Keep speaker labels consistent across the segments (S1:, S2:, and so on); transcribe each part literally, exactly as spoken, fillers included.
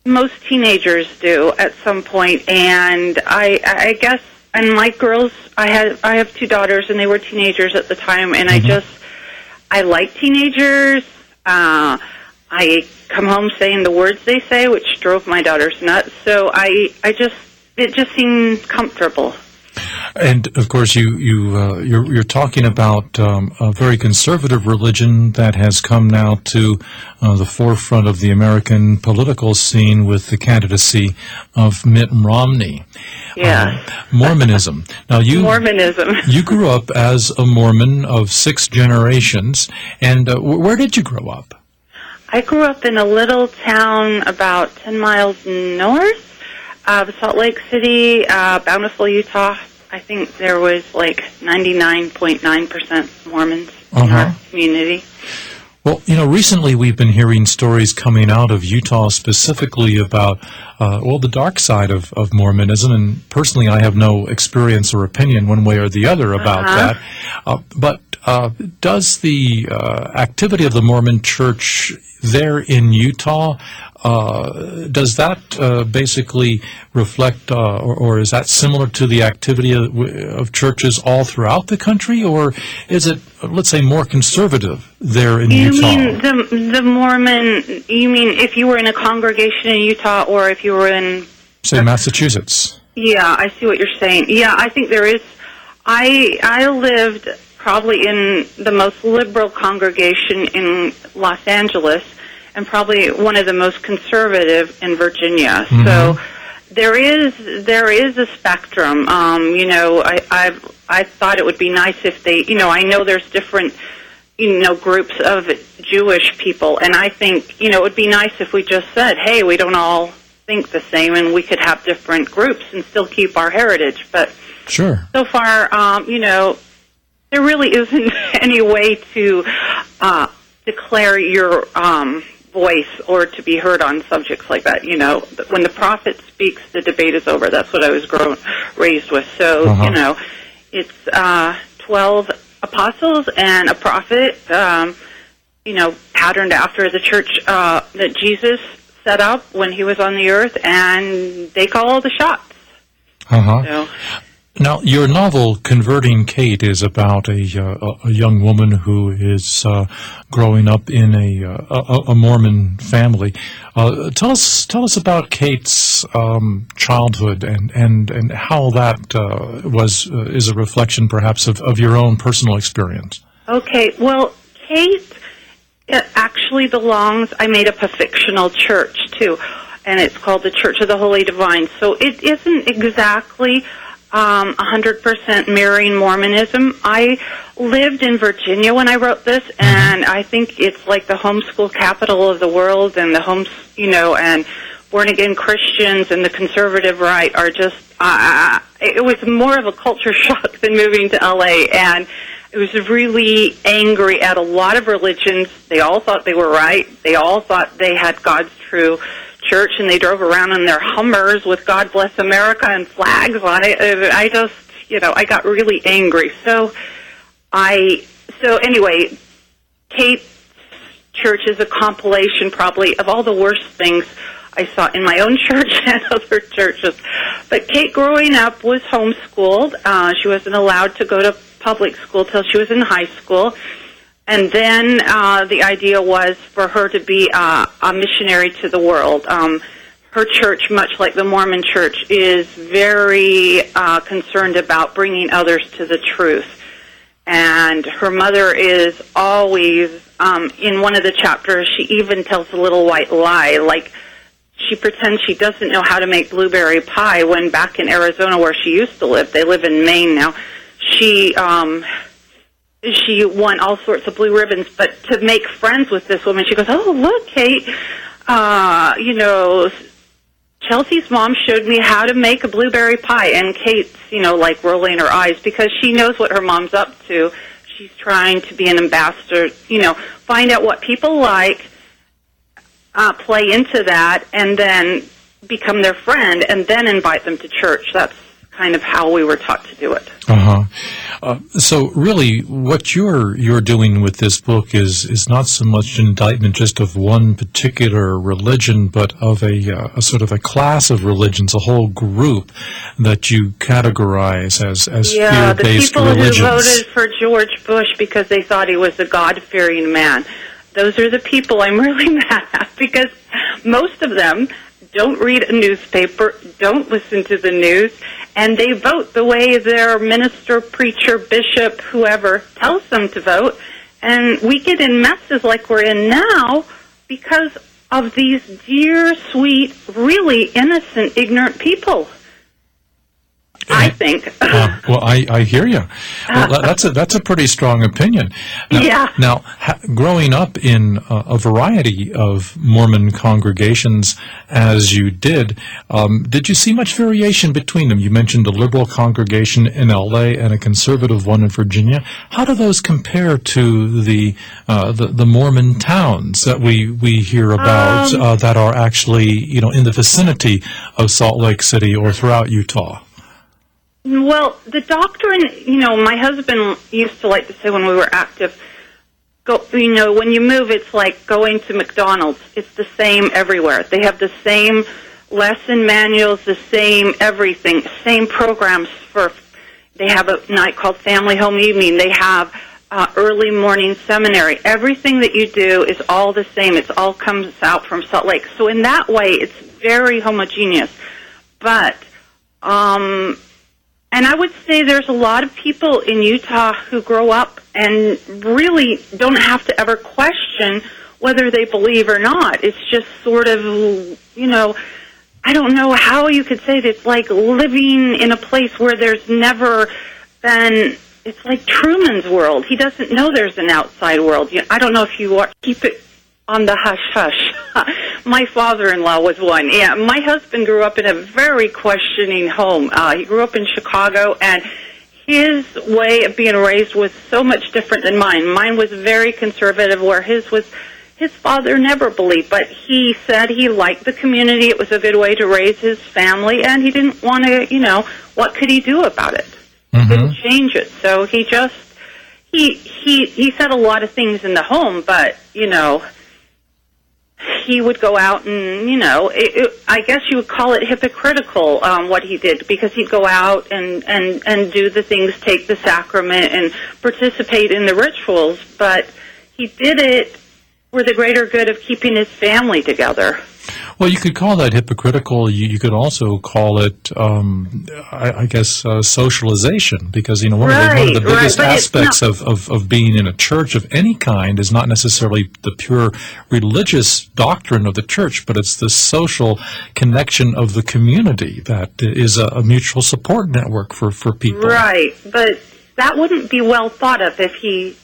S1: most teenagers do at some point, and I, I guess, and my girls, I had, I have two daughters, and they were teenagers at the time, and mm-hmm. I just, I like teenagers. Uh, I come home saying the words they say, which drove my daughters nuts. So I, I just, it just seemed comfortable.
S2: And of course, you you uh, you're, you're talking about um, a very conservative religion that has come now to uh, the forefront of the American political scene with the candidacy of Mitt Romney.
S1: Yeah,
S2: uh, Mormonism. Now you
S1: Mormonism.
S2: You grew up as a Mormon of six generations, and uh, where did you grow up?
S1: I grew up in a little town about ten miles north of Salt Lake City, uh, Bountiful, Utah. I think there was like ninety-nine point nine percent Mormons uh-huh. in our community.
S2: Well, you know, recently we've been hearing stories coming out of Utah specifically about, uh, well, the dark side of, of Mormonism, and personally I have no experience or opinion one way or the other about uh-huh. that. Uh, but uh, does the uh, activity of the Mormon Church there in Utah, uh, does that uh, basically reflect, uh, or, or is that similar to the activity of, of churches all throughout the country, or is it, let's say, more conservative there in
S1: you
S2: Utah?
S1: You mean the, the Mormon, you mean if you were in a congregation in Utah, or if you were in...
S2: Say, Massachusetts.
S1: Yeah, I see what you're saying. Yeah, I think there is... I I lived probably in the most liberal congregation in Los Angeles, and probably one of the most conservative in Virginia. Mm-hmm. So there is there is a spectrum. Um, you know, I I've, I thought it would be nice if they, you know, I know there's different, you know, groups of Jewish people, and I think, you know, it would be nice if we just said, hey, we don't all think the same, and we could have different groups and still keep our heritage. But
S2: sure,
S1: so far, um, you know, there really isn't any way to uh, declare your um, voice or to be heard on subjects like that. You know, when the prophet speaks, the debate is over. That's what I was grown, raised with. So, uh-huh. you know, it's uh, twelve apostles and a prophet, um, you know, patterned after the church uh, that Jesus set up when he was on the earth, and they call all the shots.
S2: Uh-huh. So, now, your novel, Converting Kate, is about a, uh, a young woman who is uh, growing up in a, uh, a, a Mormon family. Uh, tell us tell us about Kate's um, childhood and, and, and how that uh, was uh, is a reflection, perhaps, of, of your own personal experience.
S1: Okay, well, Kate actually belongs, I made up a fictional church, too, and it's called the Church of the Holy Divine. So it isn't exactly... Um, one hundred percent mirroring Mormonism. I lived in Virginia when I wrote this, and I think it's like the homeschool capital of the world, and the homes, you know, and born-again Christians and the conservative right are just, uh, it was more of a culture shock than moving to L A, and it was really angry at a lot of religions. They all thought they were right. They all thought they had God's true church, and they drove around in their Hummers with God Bless America and flags on it. I just, you know, I got really angry. So I, so anyway, Kate's church is a compilation probably of all the worst things I saw in my own church and other churches. But Kate growing up was homeschooled. Uh, she wasn't allowed to go to public school till she was in high school. And then uh, the idea was for her to be uh, a missionary to the world. Um, her church, much like the Mormon church, is very uh, concerned about bringing others to the truth. And her mother is always, um, in one of the chapters, she even tells a little white lie, like she pretends she doesn't know how to make blueberry pie when back in Arizona where she used to live, they live in Maine now, she... Um, she won all sorts of blue ribbons, but to make friends with this woman, she goes, oh, look, Kate, uh, you know, Chelsea's mom showed me how to make a blueberry pie, and Kate's, you know, like rolling her eyes because she knows what her mom's up to. She's trying to be an ambassador, you know, find out what people like, uh, play into that, and then become their friend, and then invite them to church. That's kind of how we were taught to do it.
S2: Uh-huh. Uh, so really what you're you're doing with this book is is not so much an indictment just of one particular religion, but of a, uh, a sort of a class of religions, a whole group that you categorize as, as
S1: yeah,
S2: fear-based
S1: the people
S2: religions.
S1: who voted for George Bush because they thought he was a God-fearing man. Those are the people I'm really mad at, because most of them don't read a newspaper, don't listen to the news, and they vote the way their minister, preacher, bishop, whoever tells them to vote. And we get in messes like we're in now because of these dear, sweet, really innocent, ignorant people. I think.
S2: uh, well, I, I hear you. Well, that's a that's a pretty strong opinion. Now,
S1: yeah.
S2: Now, ha- growing up in uh, a variety of Mormon congregations, as you did, um, did you see much variation between them? You mentioned a liberal congregation in L A and a conservative one in Virginia. How do those compare to the uh, the, the Mormon towns that we we hear about
S1: Um,
S2: uh, that are actually, you know, in the vicinity of Salt Lake City or throughout Utah?
S1: Well, the doctrine, you know, my husband used to like to say when we were active, go, you know, when you move, it's like going to McDonald's. It's the same everywhere. They have the same lesson manuals, the same everything, same programs for, they have a night called Family Home Evening. They have uh, early morning seminary. Everything that you do is all the same. It all comes out from Salt Lake. So in that way, it's very homogeneous. But, um... And I would say there's a lot of people in Utah who grow up and really don't have to ever question whether they believe or not. It's just sort of, you know, I don't know how you could say it. It's like living in a place where there's never been, it's like Truman's world. He doesn't know there's an outside world. You know, I don't know if you want to keep it on the hush-hush. My father-in-law was one. Yeah, my husband grew up in a very questioning home. Uh, he grew up in Chicago, and his way of being raised was so much different than mine. Mine was very conservative, where his was, his father never believed, but he said he liked the community. It was a good way to raise his family, and he didn't want to, you know, what could he do about it?
S2: Mm-hmm.
S1: He couldn't change it. So he just, he, he, he said a lot of things in the home, but, you know, he would go out and, you know, it, it, I guess you would call it hypocritical, um, what he did, because he'd go out and, and, and do the things, take the sacrament, and participate in the rituals, but he did it for the greater good of keeping his family together.
S2: Well, you could call that hypocritical. You, you could also call it, um, I, I guess, uh, socialization, because, you know, one,
S1: right,
S2: of the, one of the biggest
S1: right,
S2: aspects of, of, of being in a church of any kind is not necessarily the pure religious doctrine of the church, but it's the social connection of the community that is a, a mutual support network for, for people.
S1: Right, but that wouldn't be well thought of if he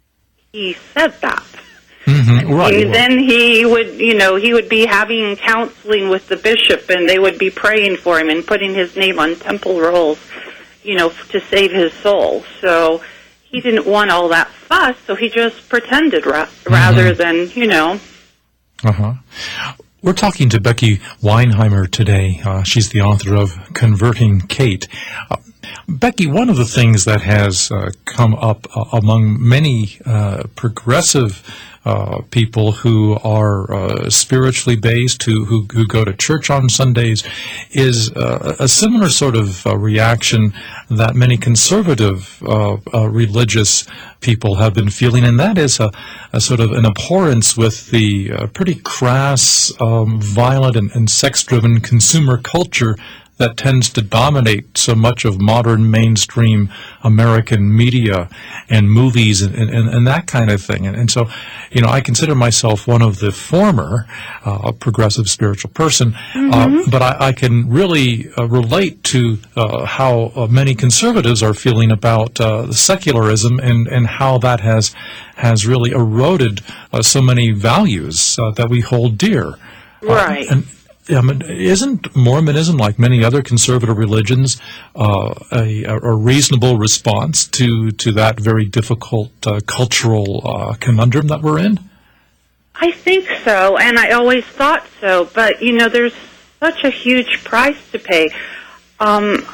S1: he said that.
S2: Mm-hmm, right.
S1: And then he would, you know, he would be having counseling with the bishop, and they would be praying for him and putting his name on temple rolls, you know, to save his soul. So he didn't want all that fuss, so he just pretended ra- mm-hmm. rather than, you know.
S2: Uh-huh. We're talking to Becky Weinheimer today. Uh, she's the author of Converting Kate. Uh, Becky, one of the things that has uh, come up uh, among many uh, progressive Uh, people who are uh, spiritually based, who, who who go to church on Sundays, is uh, a similar sort of uh, reaction that many conservative uh, uh, religious people have been feeling, and that is a, a sort of an abhorrence with the uh, pretty crass, um, violent, and, and sex-driven consumer culture that tends to dominate so much of modern mainstream American media and movies and, and, and that kind of thing. And, and so, you know, I consider myself one of the former uh, progressive spiritual person, mm-hmm. uh, but I, I can really uh, relate to uh, how uh, many conservatives are feeling about uh, secularism and, and how that has has really eroded uh, so many values uh, that we hold dear.
S1: Right.
S2: Uh, and, I mean, isn't Mormonism, like many other conservative religions, uh, a, a reasonable response to, to that very difficult uh, cultural uh, conundrum that we're in?
S1: I think so, and I always thought so, but, you know, there's such a huge price to pay. Um,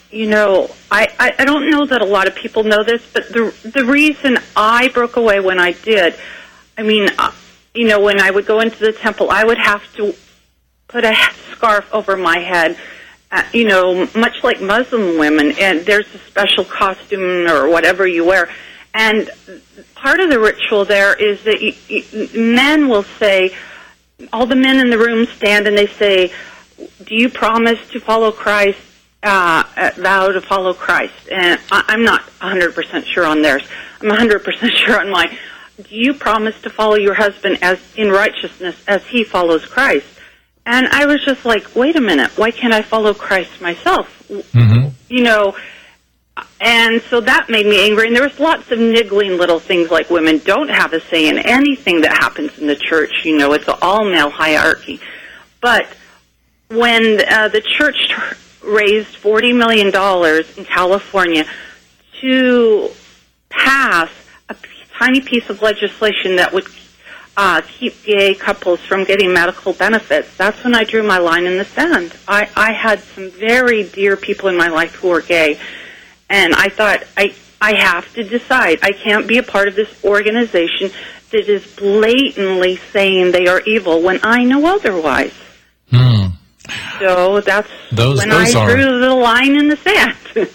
S1: you know, I, I, I don't know that a lot of people know this, but the the reason I broke away when I did, I mean, uh, you know, when I would go into the temple, I would have to put a scarf over my head, uh, you know, much like Muslim women, and there's a special costume or whatever you wear. And part of the ritual there is that you, you, men will say, all the men in the room stand and they say, do you promise to follow Christ, uh, vow to follow Christ? And I, I'm not one hundred percent sure on theirs. I'm one hundred percent sure on mine. Do you promise to follow your husband as in righteousness as he follows Christ? And I was just like, wait a minute, why can't I follow Christ myself? Mm-hmm. You know, and so that made me angry. And there was lots of niggling little things like women don't have a say in anything that happens in the church. You know, it's an all-male hierarchy. But when uh, the church raised forty million dollars in California to pass a p- tiny piece of legislation that would uh, keep gay couples from getting medical benefits, that's when I drew my line in the sand. I, I had some very dear people in my life who were gay, and I thought, I, I have to decide. I can't be a part of this organization that is blatantly saying they are evil when I know otherwise.
S2: Hmm.
S1: So that's
S2: those,
S1: when
S2: those
S1: I
S2: are...
S1: drew the line in the sand.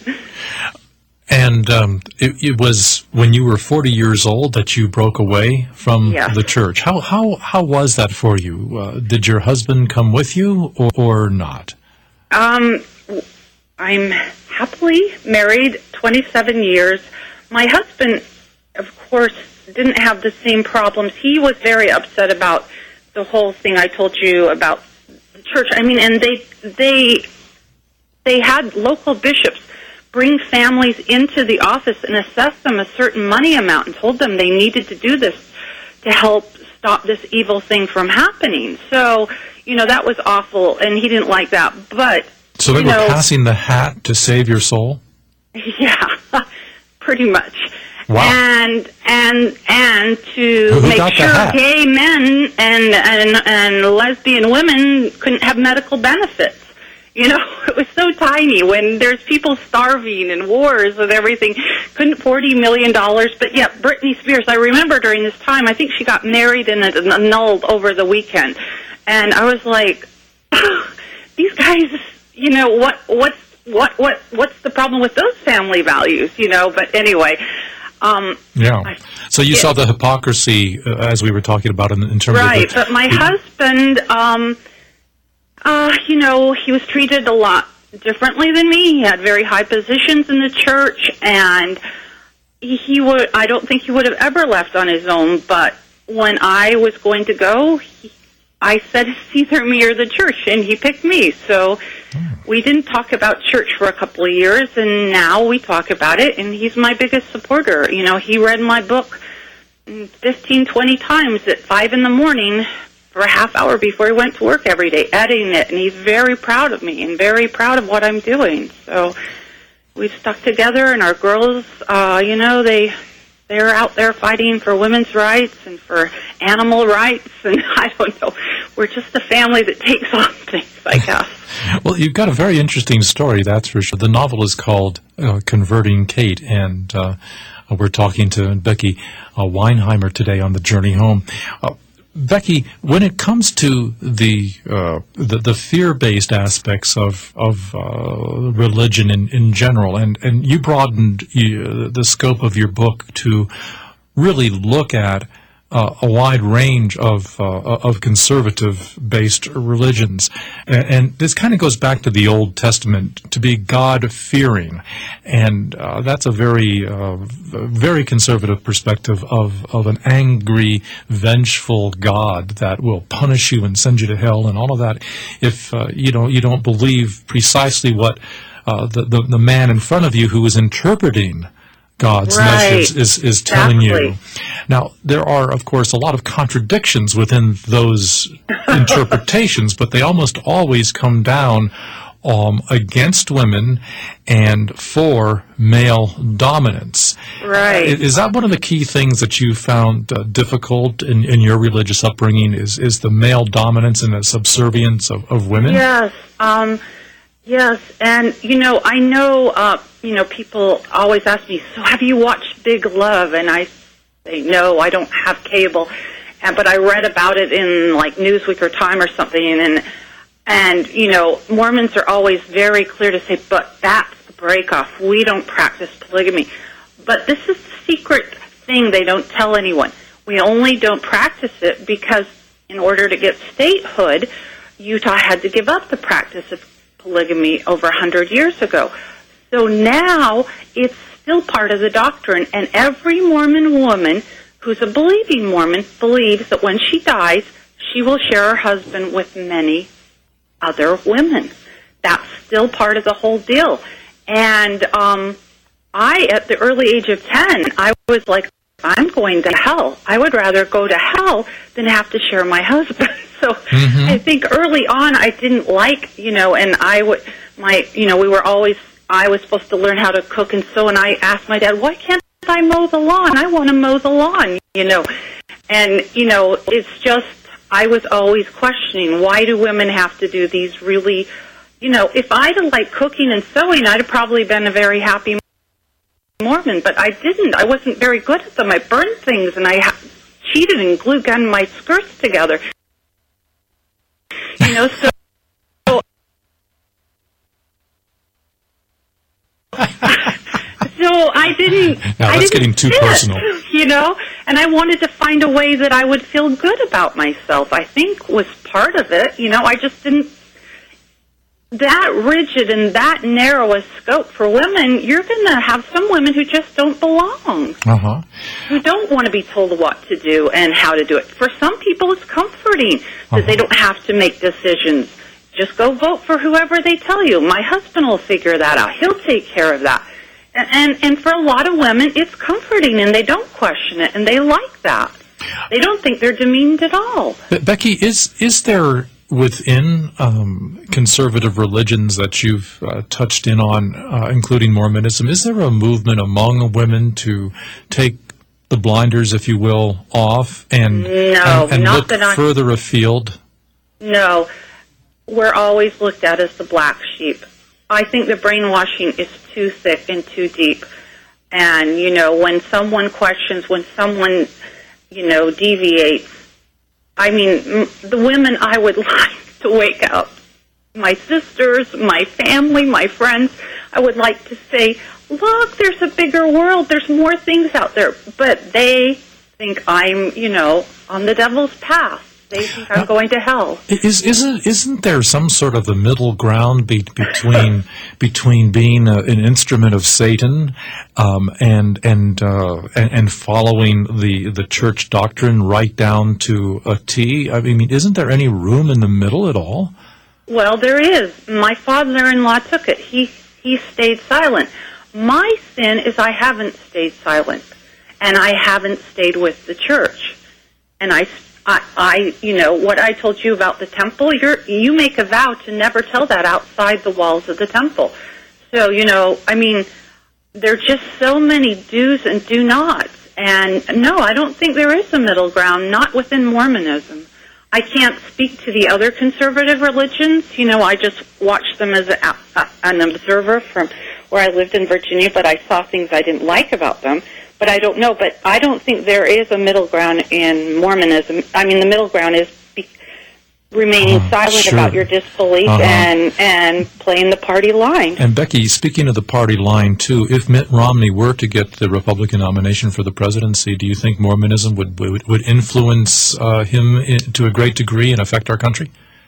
S2: And um, it, it was when you were forty years old that you broke away from
S1: Yes.
S2: the church. How how how was that for you? Uh, did your husband come with you or, or not?
S1: Um, I'm happily married twenty-seven years. My husband, of course, didn't have the same problems. He was very upset about the whole thing I told you about the church. I mean, and they they they had local bishops bring families into the office and assess them a certain money amount and told them they needed to do this to help stop this evil thing from happening. So, you know, that was awful, and he didn't like that. But
S2: So they
S1: you
S2: were
S1: know,
S2: passing the hat to save your soul?
S1: yeah, pretty much.
S2: Wow.
S1: And and and to
S2: Who
S1: make
S2: got the
S1: sure
S2: hat?
S1: gay men and, and and lesbian women couldn't have medical benefits. You know, it was so tiny when there's people starving and wars and everything. Couldn't forty million dollars, but yeah, Britney Spears, I remember during this time, I think she got married and it annulled over the weekend. And I was like, these guys, you know, what, what's, what, what, what's the problem with those family values, you know? But anyway, um,
S2: Yeah.
S1: I,
S2: So you
S1: it,
S2: saw the hypocrisy uh, as we were talking about in, in terms
S1: right,
S2: of the...
S1: but my husband, um, Uh, you know, he was treated a lot differently than me. He had very high positions in the church, and he, he would, I don't think he would have ever left on his own, but when I was going to go, he, I said, it's either me or the church, and he picked me. So we didn't talk about church for a couple of years, and now we talk about it, and he's my biggest supporter. You know, he read my book fifteen, twenty times at five in the morning for a half hour before he went to work every day, editing it, and he's very proud of me and very proud of what I'm doing. So we've stuck together, and our girls, uh, you know, they, they're out there fighting for women's rights and for animal rights, and I don't know, we're just a family that takes on things, I guess.
S2: Well, you've got a very interesting story, that's for sure. The novel is called uh, Converting Kate, and uh, we're talking to Becky uh, Weinheimer today on The Journey Home. Uh, Becky, when it comes to the uh, the, the fear-based aspects of of uh, religion in, in general, and, and you broadened uh, the scope of your book to really look at uh, a wide range of uh, of conservative-based religions, and, and this kind of goes back to the Old Testament, to be God-fearing, and uh, that's a very uh, very conservative perspective of of an angry, vengeful God that will punish you and send you to hell and all of that if uh, you don't you don't believe precisely what uh, the, the the man in front of you who is interpreting God's
S1: right.
S2: message is, is telling
S1: exactly.
S2: you. Now, there are, of course, a lot of contradictions within those interpretations, but they almost always come down um, against women and for male dominance.
S1: Right.
S2: Uh, is that one of the key things that you found uh, difficult in, in your religious upbringing, is, is the male dominance and the subservience of, of women?
S1: Yes. Um, Yes, and, you know, I know, uh, you know, people always ask me, so have you watched Big Love? And I say, no, I don't have cable. And, but I read about it in, like, Newsweek or Time or something, and, and, you know, Mormons are always very clear to say, but that's the breakoff. We don't practice polygamy. But this is the secret thing they don't tell anyone. We only don't practice it because in order to get statehood, Utah had to give up the practice of polygamy over one hundred years ago. So now it's still part of the doctrine, and every Mormon woman who's a believing Mormon believes that when she dies, she will share her husband with many other women. That's still part of the whole deal. And um, I, at the early age of ten, I was like, I'm going to hell. I would rather go to hell than have to share my husband. So mm-hmm. I think early on I didn't like, you know, and I would, my, you know, we were always, I was supposed to learn how to cook and sew, and I asked my dad, why can't I mow the lawn? I want to mow the lawn, you know. And, you know, it's just, I was always questioning, why do women have to do these really, you know, if I'd have liked cooking and sewing, I'd have probably been a very happy Mormon, but I didn't. I wasn't very good at them. I burned things, and I ha- cheated and glue gunned my skirts together. You know, so... so I didn't...
S2: Now,
S1: I
S2: that's
S1: didn't
S2: getting too
S1: fit,
S2: personal.
S1: You know, and I wanted to find a way that I would feel good about myself, I think was part of it. You know, I just didn't... That rigid and that narrow a scope for women, you're going to have some women who just don't belong,
S2: uh-huh.
S1: who don't want to be told what to do and how to do it. For some people, it's comforting that
S2: uh-huh.
S1: they don't have to make decisions. Just go vote for whoever they tell you. My husband will figure that out. He'll take care of that. And, and, and for a lot of women, it's comforting, and they don't question it, and they like that. They don't think they're demeaned at all.
S2: But Becky, is is there... within um, conservative religions that you've uh, touched in on, uh, including Mormonism, is there a movement among women to take the blinders, if you will, off and,
S1: no,
S2: and, and
S1: not
S2: look
S1: that I,
S2: further afield?
S1: No. We're always looked at as the black sheep. I think the brainwashing is too thick and too deep. And, you know, when someone questions, when someone, you know, deviates, I mean, the women I would like to wake up, my sisters, my family, my friends, I would like to say, look, there's a bigger world, there's more things out there. But they think I'm, you know, on the devil's path. They think I'm going to hell. Is,
S2: isn't, isn't there some sort of a middle ground be, between between being a, an instrument of Satan um, and and, uh, and and following the, the church doctrine right down to a T? I mean, isn't there any room in the middle at all?
S1: Well, there is. My father-in-law took it. He he stayed silent. My sin is I haven't stayed silent, and I haven't stayed with the church, and I. I, I, you know, what I told you about the temple, you're, you make a vow to never tell that outside the walls of the temple. So, you know, I mean, there are just so many do's and do nots. And no, I don't think there is a middle ground, not within Mormonism. I can't speak to the other conservative religions. You know, I just watched them as a, a, an observer from where I lived in Virginia, but I saw things I didn't like about them. But I don't know. But I don't think there is a middle ground in Mormonism. I mean, the middle ground is be, remaining oh, silent
S2: sure.
S1: about your disbelief uh-huh. and and playing the party line.
S2: And Becky, speaking of the party line, too, if Mitt Romney were to get the Republican nomination for the presidency, do you think Mormonism would would, would influence uh, him in, to a great degree and affect our country?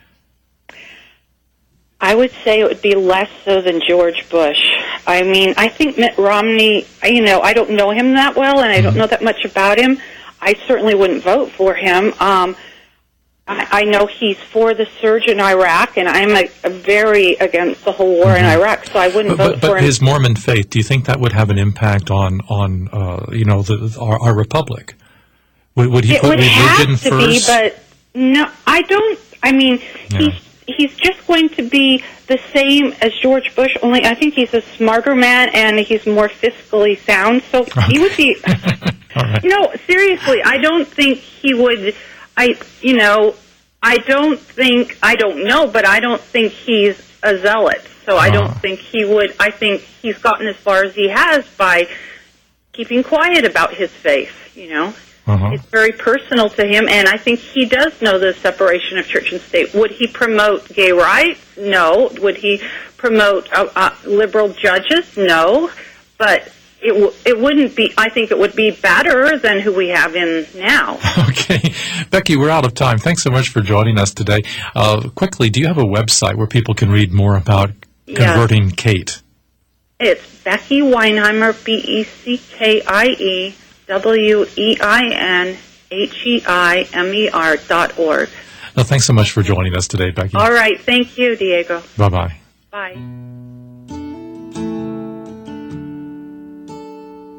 S1: I would say it would be less so than George Bush. I mean, I think Mitt Romney, you know, I don't know him that well, and I don't know that much about him. I certainly wouldn't vote for him. Um, I, I know he's for the surge in Iraq, and I'm a, a very against the whole war mm-hmm. in Iraq, so I wouldn't
S2: but,
S1: vote
S2: but,
S1: for
S2: but
S1: him.
S2: But his Mormon faith, do you think that would have an impact on, on uh, you know, the, our, our republic? Would, would he
S1: it
S2: put
S1: would
S2: religion
S1: have to
S2: first?
S1: Be, but no, I don't. I mean,
S2: yeah.
S1: he's he's just going to be the same as George Bush, only I think he's a smarter man and he's more fiscally sound. So okay. he would be.
S2: right.
S1: No, seriously, I don't think he would. I, you know, I don't think I don't know, but I don't think he's a zealot. So I don't
S2: Uh-huh.
S1: think he would, I think he's gotten as far as he has by keeping quiet about his faith, you know.
S2: Uh-huh.
S1: It's very personal to him, and I think he does know the separation of church and state. Would he promote gay rights? No. Would he promote uh, uh, liberal judges? No. But it w- it wouldn't be, I think it would be better than who we have in now.
S2: Okay. Becky, we're out of time. Thanks so much for joining us today. Uh, quickly, do you have a website where people can read more about converting Kate?
S1: It's Becky Weinheimer, B E C K I E W E I N H E I M E R dot org.
S2: No, thanks so much for joining us today, Becky.
S1: All right. Thank you, Diego.
S2: Bye-bye.
S1: Bye.